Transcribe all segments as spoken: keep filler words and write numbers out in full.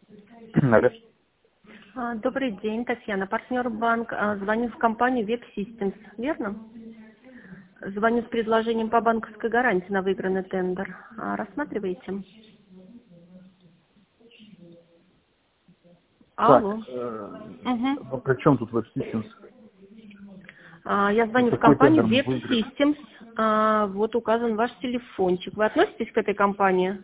Алло. А, Добрый день, Татьяна, партнер банк. А, Звоню в компанию Web Systems, верно? Звоню с предложением по банковской гарантии на выигранный тендер. А, Рассматриваете? Так, Алло. э, Угу. ну, при чем тут Web Systems? А, Я И звоню в какой компанию тендер мы Web выиграли? Systems. А, Вот указан ваш телефончик. Вы относитесь к этой компании?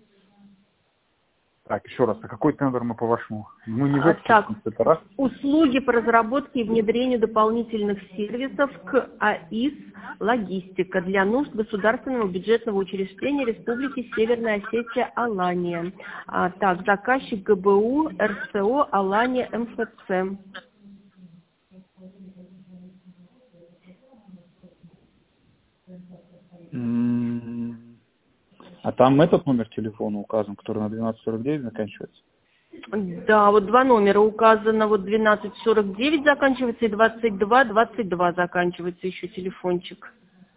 Так, еще раз, а какой тендер мы по-вашему? Мы не А, Web Так, Systems, это раз. услуги по разработке и внедрению дополнительных сервисов к АИС «Логистика» для нужд государственного бюджетного учреждения Республики Северная Осетия Алания. А, так, заказчик ГБУ, РСО, Алания, МФЦ. М, А там этот номер телефона указан, который на двенадцать сорок девять заканчивается? Да, вот два номера указано, вот двенадцать сорок девять заканчивается и двадцать два двадцать два заканчивается еще телефончик.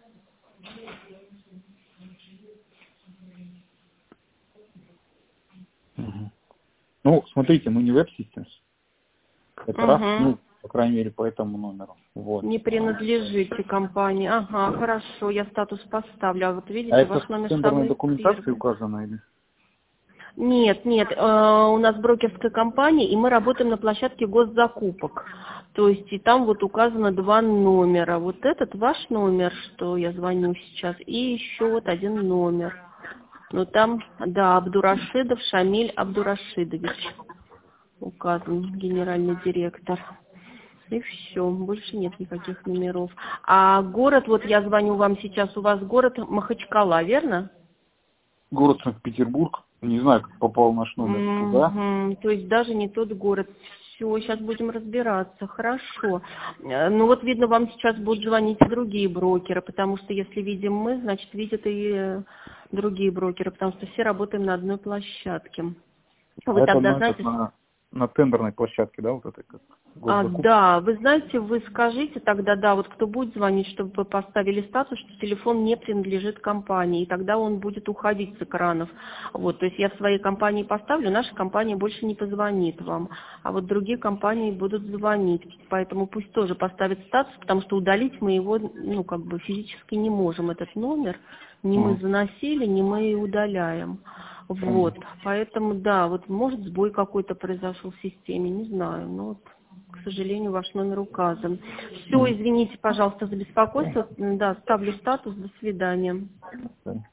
Мгм. Ну, смотрите, мы не Web Systems. Это раз, Угу. ну, по крайней мере, по этому номеру. Вот. Не принадлежите компании. Ага, хорошо, я статус поставлю. А вот А видите, это ваш в номер тендерной самый документации первый. указано или? Нет, нет, э, у нас брокерская компания, и мы работаем на площадке госзакупок. То есть и там вот указано два номера. Вот этот ваш номер, что я звоню сейчас, и еще вот один номер. Ну там, да, Абдурашидов Шамиль Абдурашидович указан, генеральный директор. И все, больше нет никаких номеров. А город, вот я звоню вам сейчас, у вас город Махачкала, верно? Город Санкт-Петербург. Не знаю, как попал наш номер туда. Мгм. То есть даже не тот город. Все, сейчас будем разбираться. Хорошо. Э, Ну вот видно, вам сейчас будут звонить и другие брокеры, потому что если видим мы, значит видят и э, другие брокеры, потому что все работаем на одной площадке. А Вы это тогда на, этот, знаете, на, на тендерной площадке, да, вот этой как а, госзакупки? да, вы знаете, вы скажите тогда, да, вот кто будет звонить, чтобы вы поставили статус, что телефон не принадлежит компании, и тогда он будет уходить с экранов. Вот, то есть я в своей компании поставлю, наша компания больше не позвонит вам, а вот другие компании будут звонить, поэтому пусть тоже поставят статус, потому что удалить мы его, ну, как бы физически не можем, этот номер, не мы Мгм. заносили, не мы и удаляем. Вот, Понятно. поэтому, да, вот может сбой какой-то произошел в системе, не знаю, но вот, к сожалению, ваш номер указан. Все, Мгм. извините, пожалуйста, за беспокойство. Да, ставлю статус. До свидания. Да.